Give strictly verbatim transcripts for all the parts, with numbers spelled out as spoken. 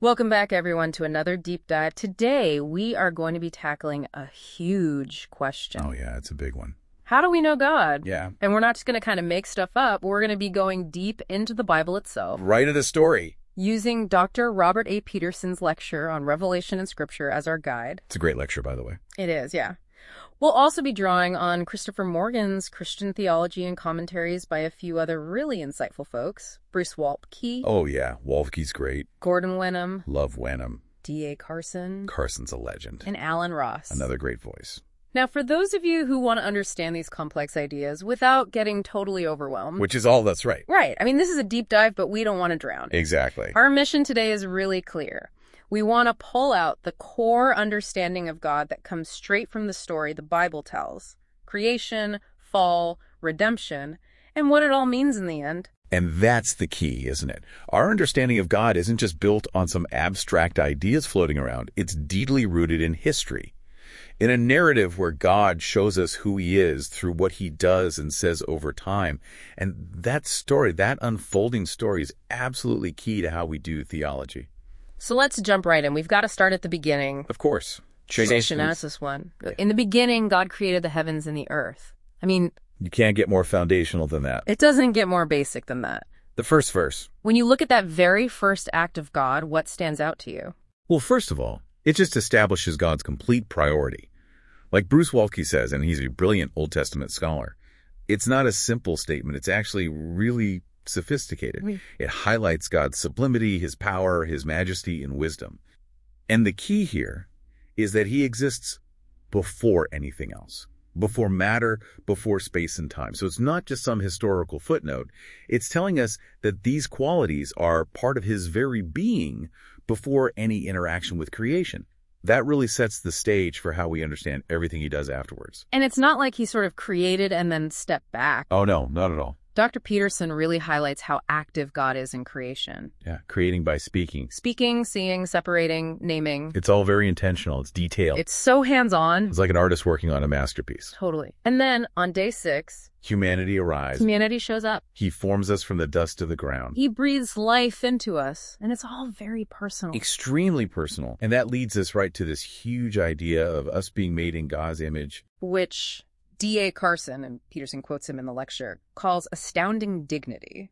Welcome back, everyone, to another deep dive. Today, we are going to be tackling a huge question. Oh, yeah, it's a big one. How do we know God? Yeah. And we're not just going to kind of make stuff up. We're going to be going deep into the Bible itself. Right of the story. Using Doctor Robert A. Peterson's lecture on Revelation and Scripture as our guide. It's a great lecture, by the way. It is, yeah. We'll also be drawing on Christopher Morgan's Christian theology and commentaries by a few other really insightful folks. Bruce Waltke. Oh, yeah. Waltke's great. Gordon Wenham. Love Wenham. D A Carson. Carson's a legend. And Alan Ross. Another great voice. Now, for those of you who want to understand these complex ideas without getting totally overwhelmed. Which is all that's right. Right. I mean, this is a deep dive, but we don't want to drown. Exactly. Our mission today is really clear. We want to pull out the core understanding of God that comes straight from the story the Bible tells. Creation, fall, redemption, and what it all means in the end. And that's the key, isn't it? Our understanding of God isn't just built on some abstract ideas floating around. It's deeply rooted in history. In a narrative where God shows us who he is through what he does and says over time. And that story, that unfolding story is absolutely key to how we do theology. So let's jump right in. We've got to start at the beginning. Of course. Station as this one. In the beginning, God created the heavens and the earth. I mean, you can't get more foundational than that. It doesn't get more basic than that. The first verse. When you look at that very first act of God, what stands out to you? Well, first of all, it just establishes God's complete priority. Like Bruce Waltke says, and he's a brilliant Old Testament scholar, it's not a simple statement. It's actually really sophisticated. Mm. It highlights God's sublimity, his power, his majesty, and wisdom. And the key here is that he exists before anything else, before matter, before space and time. So it's not just some historical footnote. It's telling us that these qualities are part of his very being before any interaction with creation. That really sets the stage for how we understand everything he does afterwards. And it's not like he sort of created and then stepped back. Oh, no, not at all. Doctor Peterson really highlights how active God is in creation. Yeah, creating by speaking. Speaking, seeing, separating, naming. It's all very intentional. It's detailed. It's so hands-on. It's like an artist working on a masterpiece. Totally. And then on day six, humanity arrives. Humanity shows up. He forms us from the dust of the ground. He breathes life into us. And it's all very personal. Extremely personal. And that leads us right to this huge idea of us being made in God's image. Which D A Carson, and Peterson quotes him in the lecture, calls astounding dignity.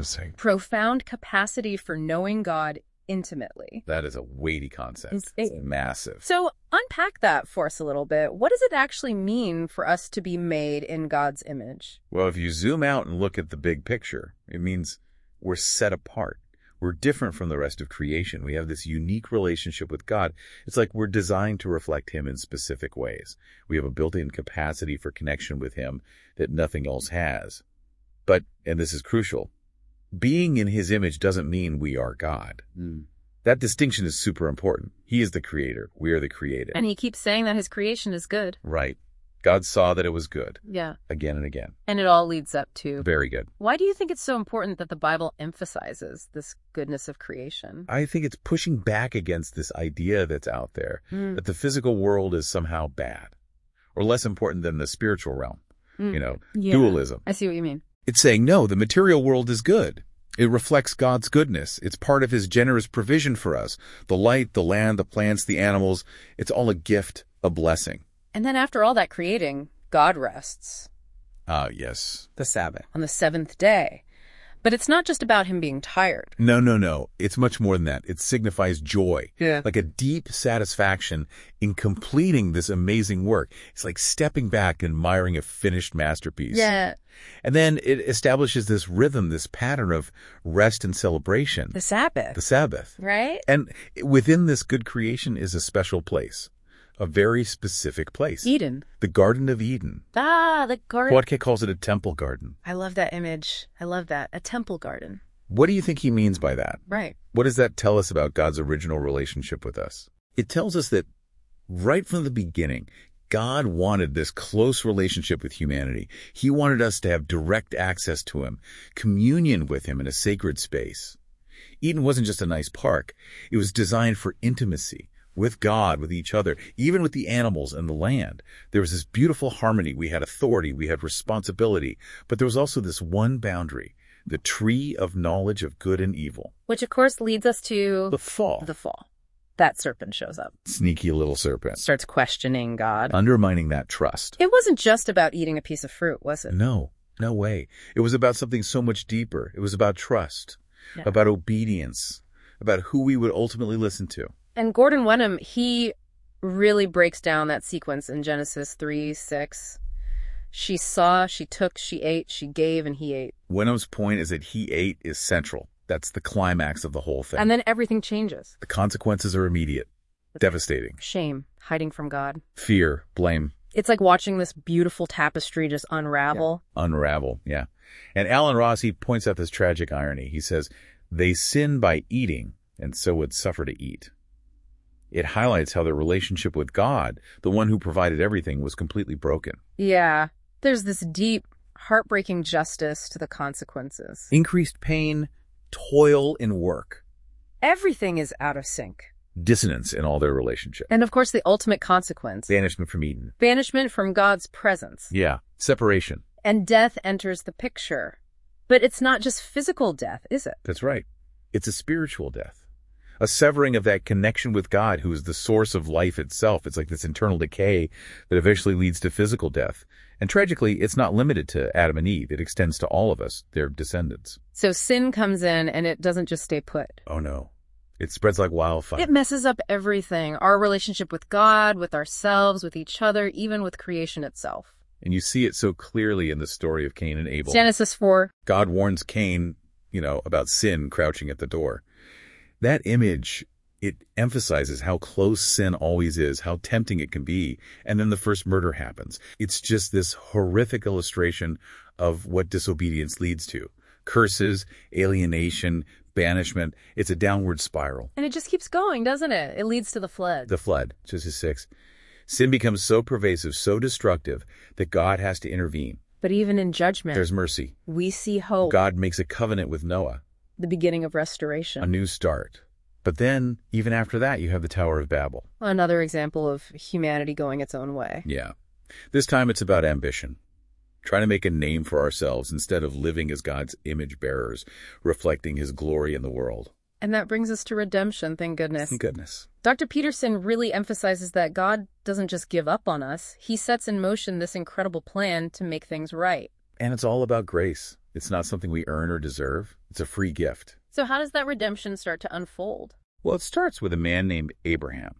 Profound capacity for knowing God intimately. That is a weighty concept. It's, it's massive. So unpack that for us a little bit. What does it actually mean for us to be made in God's image? Well, if you zoom out and look at the big picture, it means we're set apart. We're different from the rest of creation. We have this unique relationship with God. It's like we're designed to reflect him in specific ways. We have a built-in capacity for connection with him that nothing else has. But, and this is crucial, being in his image doesn't mean we are God. Mm. That distinction is super important. He is the creator. We are the created. And he keeps saying that his creation is good. Right. God saw that it was good. Yeah. Again and again. And it all leads up to... Very good. Why do you think it's so important that the Bible emphasizes this goodness of creation? I think it's pushing back against this idea that's out there, mm. that the physical world is somehow bad, or less important than the spiritual realm. Mm. You know, yeah. Dualism. I see what you mean. It's saying, no, the material world is good. It reflects God's goodness. It's part of his generous provision for us. The light, the land, the plants, the animals, it's all a gift, a blessing. And then after all that creating, God rests. Ah, uh, yes. The Sabbath. On the seventh day. But it's not just about him being tired. No, no, no. It's much more than that. It signifies joy. Yeah. Like a deep satisfaction in completing this amazing work. It's like stepping back and admiring a finished masterpiece. Yeah. And then it establishes this rhythm, this pattern of rest and celebration. The Sabbath. The Sabbath. Right? And within this good creation is a special place. A very specific place. Eden. The Garden of Eden. Ah, the garden. Waltke calls it a temple garden. I love that image. I love that. A temple garden. What do you think he means by that? Right. What does that tell us about God's original relationship with us? It tells us that right from the beginning, God wanted this close relationship with humanity. He wanted us to have direct access to him, communion with him in a sacred space. Eden wasn't just a nice park. It was designed for intimacy. With God, with each other, even with the animals and the land. There was this beautiful harmony. We had authority, we had responsibility, but there was also this one boundary, the tree of knowledge of good and evil. Which, of course, leads us to The fall. the fall. That serpent shows up, Sneaky little serpent. starts questioning God. Undermining that trust. It wasn't just about eating a piece of fruit, was it? No, no way. It was about something so much deeper. It was about trust, Yeah. about obedience, about who we would ultimately listen to. And Gordon Wenham, he really breaks down that sequence in Genesis three, six. She saw, she took, she ate, she gave, and he ate. Wenham's point is that he ate is central. That's the climax of the whole thing. And then everything changes. The consequences are immediate, devastating. Shame, hiding from God. Fear, blame, It's like watching this beautiful tapestry just unravel. unravel, yeah. And Alan Ross, he points out this tragic irony. He says, they sin by eating, and so would suffer to eat. It highlights how their relationship with God, the one who provided everything, was completely broken. Yeah, there's this deep, heartbreaking justice to the consequences. Increased pain, toil in work, Everything is out of sync. dissonance in all their relationship, And of course, the ultimate consequence, banishment from Eden. banishment from God's presence. Yeah, separation. And death enters the picture. But it's not just physical death, is it? That's right. It's a spiritual death. A severing of that connection with God, who is the source of life itself. It's like this internal decay that eventually leads to physical death. And tragically, it's not limited to Adam and Eve. It extends to all of us, their descendants. So sin comes in and it doesn't just stay put. Oh no. It spreads like wildfire. It messes up everything. Our relationship with God, with ourselves, with each other, even with creation itself. And you see it so clearly in the story of Cain and Abel. Genesis four. God warns Cain, you know, about sin crouching at the door. That image, it emphasizes how close sin always is, how tempting it can be. And then the first murder happens. It's just this horrific illustration of what disobedience leads to. Curses, alienation, banishment. It's a downward spiral. And it just keeps going, doesn't it? It leads to the flood. The flood, Genesis six. Sin becomes so pervasive, so destructive, that God has to intervene. But even in judgment, There's mercy. we see hope. God makes a covenant with Noah. The beginning of A restoration. new start. But then, even after that, you have the Tower of Babel. Another example of humanity going its own way. Yeah. This time it's about ambition. Trying to make a name for ourselves instead of living as God's image bearers, reflecting his glory in the world. And that brings us to redemption, thank goodness. Thank goodness. Doctor Peterson really emphasizes that God doesn't just give up on us. He sets in motion this incredible plan to make things right. And it's all about grace. It's not something we earn or deserve. It's a free gift. So how does that redemption start to unfold? Well, it starts with a man named Abraham.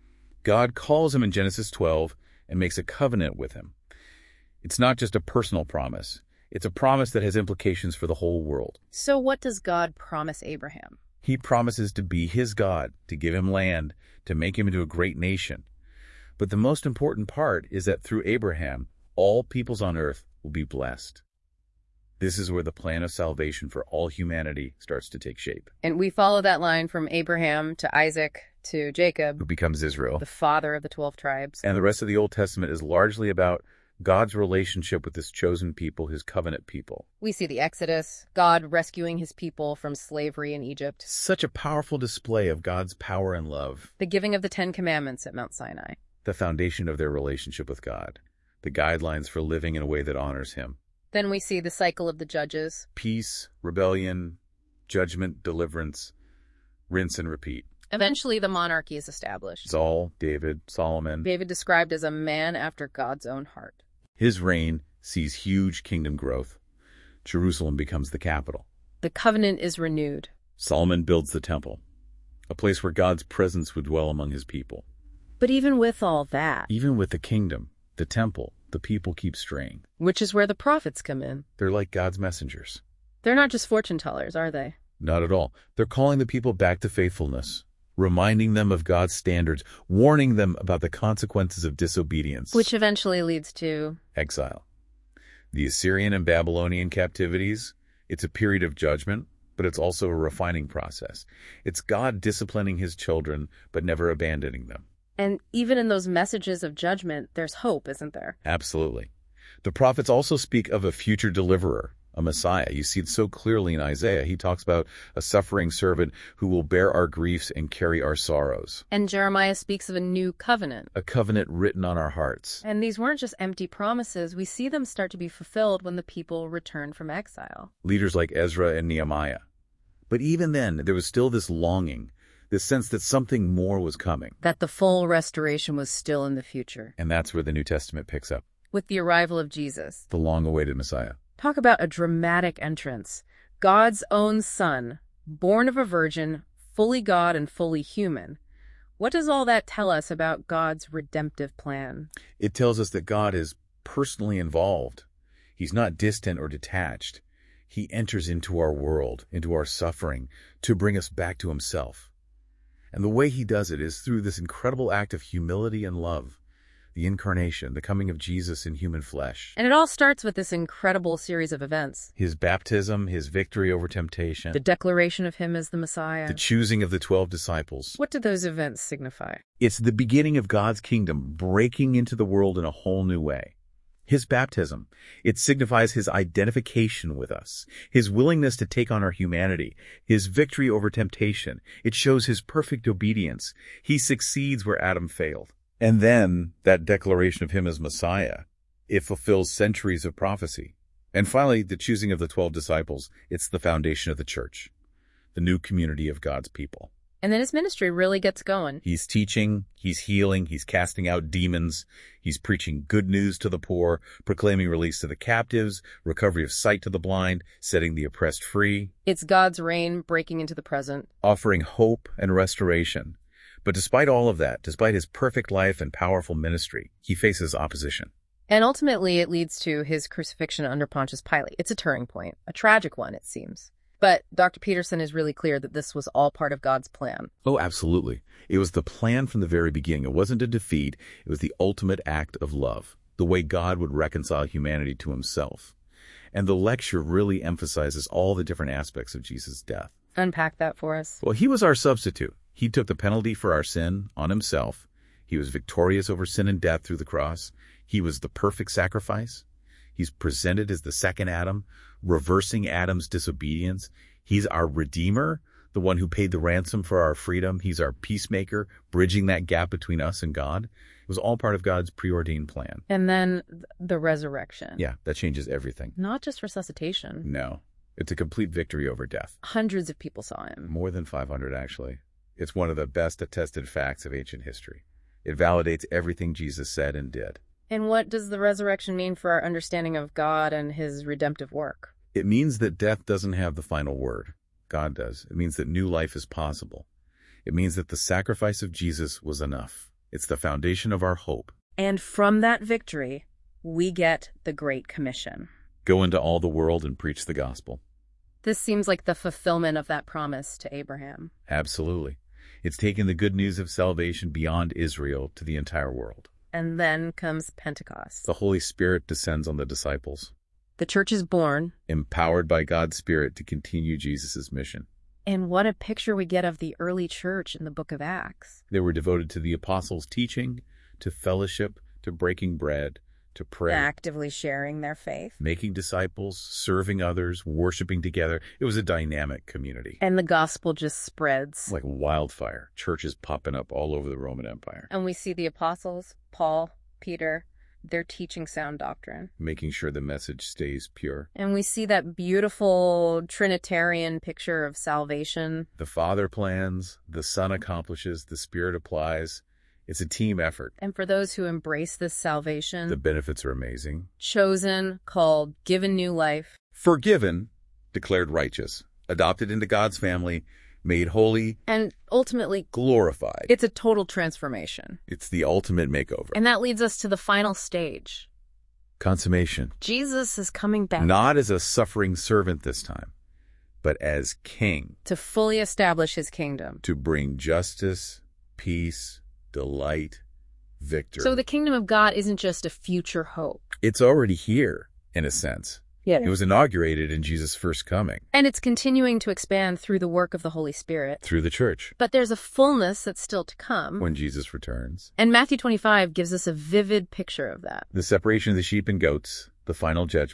God calls him in Genesis twelve and makes a covenant with him. It's not just a personal promise. It's a promise that has implications for the whole world. So what does God promise Abraham? He promises to be his God, to give him land, to make him into a great nation. But the most important part is that through Abraham, all peoples on earth will be blessed. This is where the plan of salvation for all humanity starts to take shape. And we follow that line from Abraham to Isaac to Jacob, Who becomes Israel. the father of the twelve tribes. And the rest of the Old Testament is largely about God's relationship with his chosen people, his covenant people. We see the Exodus, God rescuing his people from slavery in Egypt, Such a powerful display of God's power and love, the giving of the Ten Commandments at Mount Sinai. the foundation of their relationship with God, the guidelines for living in a way that honors him. Then we see the cycle of the judges. Peace, rebellion, judgment, deliverance, rinse and repeat. Eventually, the monarchy is established. Saul, David, Solomon. David described as a man after God's own heart. His reign sees huge kingdom growth. Jerusalem becomes the capital. The covenant is renewed. Solomon builds the temple, a place where God's presence would dwell among his people. But even with all that, Even with the kingdom, the temple, the people keep straying. which is where the prophets come in, They're like God's messengers. they're not just fortune tellers, are they? Not at all. They're calling the people back to faithfulness, reminding them of God's standards, warning them about the consequences of disobedience. Which eventually leads to... Exile. The Assyrian and Babylonian captivities, it's a period of judgment, but it's also a refining process. It's God disciplining his children, but never abandoning them. And even in those messages of judgment, there's hope, isn't there? Absolutely. The prophets also speak of a future deliverer, a Messiah. You see it so clearly in Isaiah. He talks about a suffering servant who will bear our griefs and carry our sorrows. And Jeremiah speaks of a new covenant. A covenant written on our hearts. And these weren't just empty promises. We see them start to be fulfilled when the people return from exile. Leaders like Ezra and Nehemiah. But even then, there was still this longing, this sense that something more was coming. That the full restoration was still in the future. And that's where the New Testament picks up. With the arrival of Jesus. The long-awaited Messiah. Talk about a dramatic entrance. God's own Son, born of a virgin, fully God and fully human. What does all that tell us about God's redemptive plan? It tells us that God is personally involved. He's not distant or detached. He enters into our world, into our suffering, to bring us back to himself. And the way he does it is through this incredible act of humility and love. The incarnation, the coming of Jesus in human flesh. And it all starts with this incredible series of events. His baptism, his victory over temptation. The declaration of him as the Messiah. The choosing of the twelve disciples. What do those events signify? It's the beginning of God's kingdom breaking into the world in a whole new way. His baptism, it signifies his identification with us, his willingness to take on our humanity, his victory over temptation. It shows his perfect obedience. He succeeds where Adam failed. And then that declaration of him as Messiah, it fulfills centuries of prophecy. And finally, the choosing of the twelve disciples, it's the foundation of the church, the new community of God's people. And then his ministry really gets going. He's teaching, he's healing, he's casting out demons, he's preaching good news to the poor, proclaiming release to the captives, recovery of sight to the blind, setting the oppressed free. It's God's reign breaking into the present. Offering hope and restoration. But despite all of that, despite his perfect life and powerful ministry, he faces opposition. And ultimately, it leads to his crucifixion under Pontius Pilate. It's a turning point, a tragic one, it seems. But Doctor Peterson is really clear that this was all part of God's plan. Oh, absolutely. It was the plan from the very beginning. It wasn't a defeat. It was the ultimate act of love, the way God would reconcile humanity to himself. And the lecture really emphasizes all the different aspects of Jesus' death. Unpack that for us. Well, he was our substitute. He took the penalty for our sin on himself. He was victorious over sin and death through the cross. He was the perfect sacrifice. He's presented as the second Adam, reversing Adam's disobedience. He's our Redeemer, the one who paid the ransom for our freedom. He's our peacemaker, bridging that gap between us and God. It was all part of God's preordained plan. And then the resurrection. Yeah, that changes everything. Not just resuscitation. No, it's a complete victory over death. Hundreds of people saw him. More than five hundred, actually. It's one of the best attested facts of ancient history. It validates everything Jesus said and did. And what does the resurrection mean for our understanding of God and his redemptive work? It means that death doesn't have the final word. God does. It means that new life is possible. It means that the sacrifice of Jesus was enough. It's the foundation of our hope. And from that victory, we get the Great Commission. Go into all the world and preach the gospel. This seems like the fulfillment of that promise to Abraham. Absolutely. It's taking the good news of salvation beyond Israel to the entire world. And then comes Pentecost. The Holy Spirit descends on the disciples. The church is born. Empowered by God's Spirit to continue Jesus' mission. And what a picture we get of the early church in the book of Acts. They were devoted to the apostles' teaching, to fellowship, to breaking bread, to prayer. Actively sharing their faith. Making disciples, serving others, worshiping together. It was a dynamic community. And the gospel just spreads. Like wildfire. Churches popping up all over the Roman Empire. And we see the apostles, Paul, Peter, they're teaching sound doctrine. Making sure the message stays pure. And we see that beautiful Trinitarian picture of salvation. The Father plans, the Son accomplishes, the Spirit applies. It's a team effort. And for those who embrace this salvation, the benefits are amazing. Chosen, called, given new life. Forgiven, declared righteous. Adopted into God's family, made holy. And ultimately glorified. It's a total transformation. It's the ultimate makeover. And that leads us to the final stage. Consummation. Jesus is coming back. Not as a suffering servant this time, but as king. To fully establish his kingdom. To bring justice, peace, delight, victory. So the kingdom of God isn't just a future hope. It's already here, in a sense. Yeah. It was inaugurated in Jesus' first coming. And it's continuing to expand through the work of the Holy Spirit. Through the church. But there's a fullness that's still to come. When Jesus returns. And Matthew twenty-five gives us a vivid picture of that. The separation of the sheep and goats, the final judgment.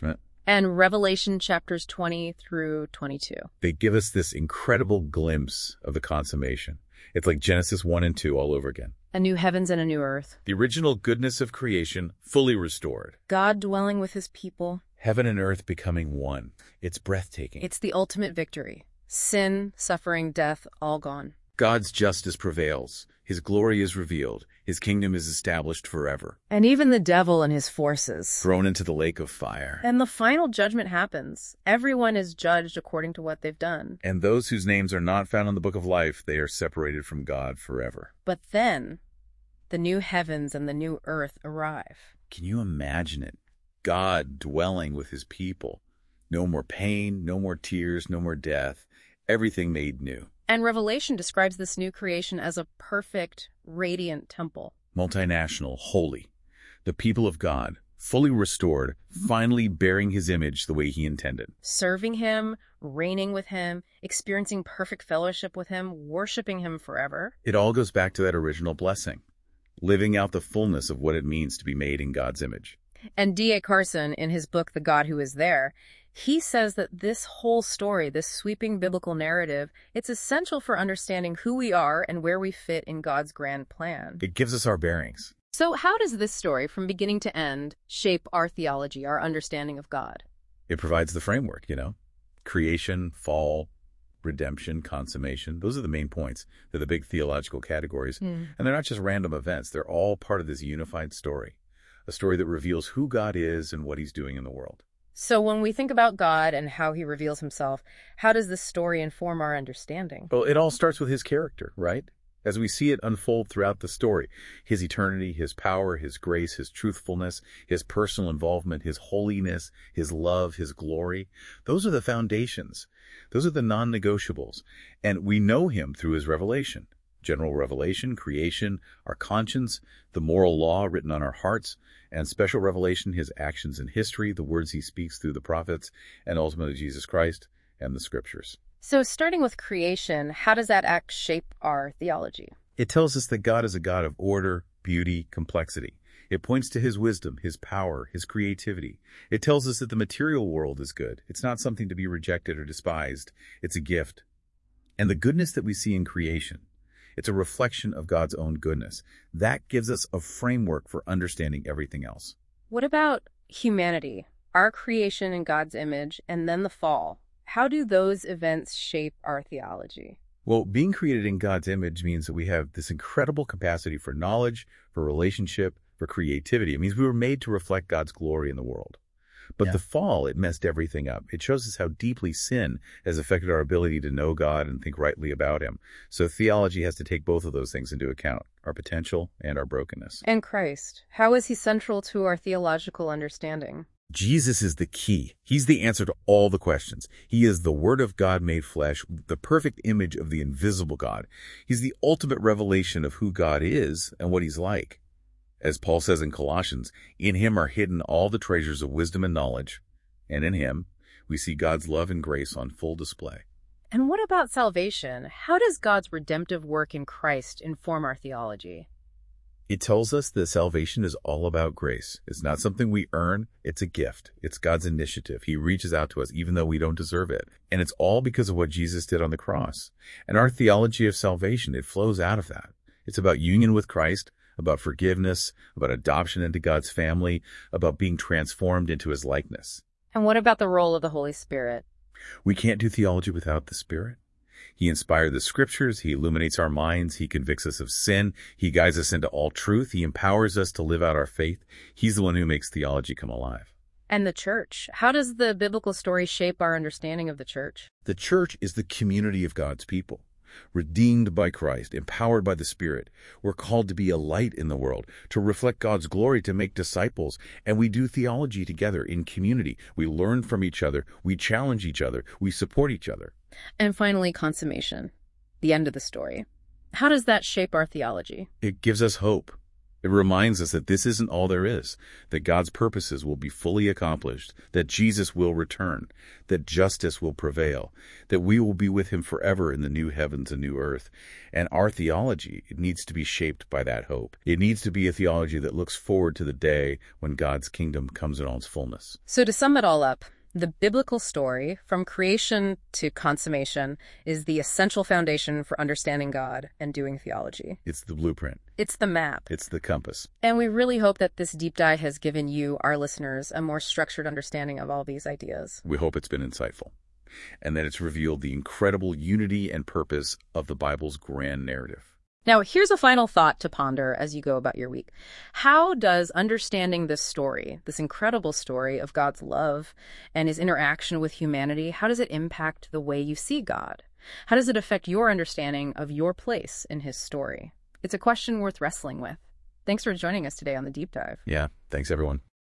And Revelation chapters twenty through twenty-two. They give us this incredible glimpse of the consummation. It's like Genesis one and two all over again. A new heavens and a new earth. The original goodness of creation fully restored. God dwelling with his people. Heaven and earth becoming one. It's breathtaking. It's the ultimate victory. Sin, suffering, death, all gone. God's justice prevails. His glory is revealed. His kingdom is established forever. And even the devil and his forces. Thrown into the lake of fire. And the final judgment happens. Everyone is judged according to what they've done. And those whose names are not found in the book of life, they are separated from God forever. But then, the new heavens and the new earth arrive. Can you imagine it? God dwelling with his people. No more pain, no more tears, no more death. Everything made new. And Revelation describes this new creation as a perfect, radiant temple. Multinational, holy. The people of God, fully restored, finally bearing his image the way he intended. Serving him, reigning with him, experiencing perfect fellowship with him, worshiping him forever. It all goes back to that original blessing. Living out the fullness of what it means to be made in God's image. And D A Carson, in his book, The God Who Is There, he says that this whole story, this sweeping biblical narrative, it's essential for understanding who we are and where we fit in God's grand plan. It gives us our bearings. So how does this story, from beginning to end, shape our theology, our understanding of God? It provides the framework, you know. Creation, fall, redemption, consummation. Those are the main points. They're the big theological categories. Mm. And they're not just random events. They're all part of this unified story. A story that reveals who God is and what he's doing in the world. So when we think about God and how he reveals himself, how does this story inform our understanding? Well, it all starts with his character, right? As we see it unfold throughout the story, his eternity, his power, his grace, his truthfulness, his personal involvement, his holiness, his love, his glory, those are the foundations. Those are the non-negotiables. And we know him through his revelation. General revelation, creation, our conscience, the moral law written on our hearts, and special revelation, his actions in history, the words he speaks through the prophets, and ultimately Jesus Christ and the scriptures. So starting with creation, how does that act shape our theology? It tells us that God is a God of order, beauty, complexity. It points to his wisdom, his power, his creativity. It tells us that the material world is good. It's not something to be rejected or despised. It's a gift. And the goodness that we see in creation, it's a reflection of God's own goodness. That gives us a framework for understanding everything else. What about humanity, our creation in God's image, and then the fall? How do those events shape our theology? Well, being created in God's image means that we have this incredible capacity for knowledge, for relationship, for creativity. It means we were made to reflect God's glory in the world. But Yeah. the fall, it messed everything up. It shows us how deeply sin has affected our ability to know God and think rightly about him. So theology has to take both of those things into account, our potential and our brokenness. And Christ, how is he central to our theological understanding? Jesus is the key. He's the answer to all the questions. He is the Word of God made flesh, the perfect image of the invisible God. He's the ultimate revelation of who God is and what he's like. As Paul says in Colossians, in him are hidden all the treasures of wisdom and knowledge, and in him we see God's love and grace on full display. And what about salvation? How does God's redemptive work in Christ inform our theology? It tells us that salvation is all about grace. It's not something we earn. It's a gift. It's God's initiative. He reaches out to us even though we don't deserve it. And it's all because of what Jesus did on the cross. And our theology of salvation, it flows out of that. It's about union with Christ, about forgiveness, about adoption into God's family, about being transformed into his likeness. And what about the role of the Holy Spirit? We can't do theology without the Spirit. He inspired the scriptures. He illuminates our minds. He convicts us of sin. He guides us into all truth. He empowers us to live out our faith. He's the one who makes theology come alive. And the church. How does the biblical story shape our understanding of the church? The church is the community of God's people. Redeemed by Christ, empowered by the Spirit. We're called to be a light in the world, to reflect God's glory, to make disciples. And we do theology together in community. We learn from each other. We challenge each other. We support each other. And finally, consummation, the end of the story. How does that shape our theology? It gives us hope. It reminds us that this isn't all there is, that God's purposes will be fully accomplished, that Jesus will return, that justice will prevail, that we will be with him forever in the new heavens and new earth. And our theology, it needs to be shaped by that hope. It needs to be a theology that looks forward to the day when God's kingdom comes in all its fullness. So to sum it all up, The biblical story, from creation to consummation, is the essential foundation for understanding God and doing theology. It's the blueprint. It's the map. It's the compass. And we really hope that this deep dive has given you, our listeners, a more structured understanding of all these ideas. We hope it's been insightful, and that it's revealed the incredible unity and purpose of the Bible's grand narrative. Now, here's a final thought to ponder as you go about your week. How does understanding this story, this incredible story of God's love and his interaction with humanity, how does it impact the way you see God? How does it affect your understanding of your place in his story? It's a question worth wrestling with. Thanks for joining us today on The Deep Dive. Yeah, thanks everyone.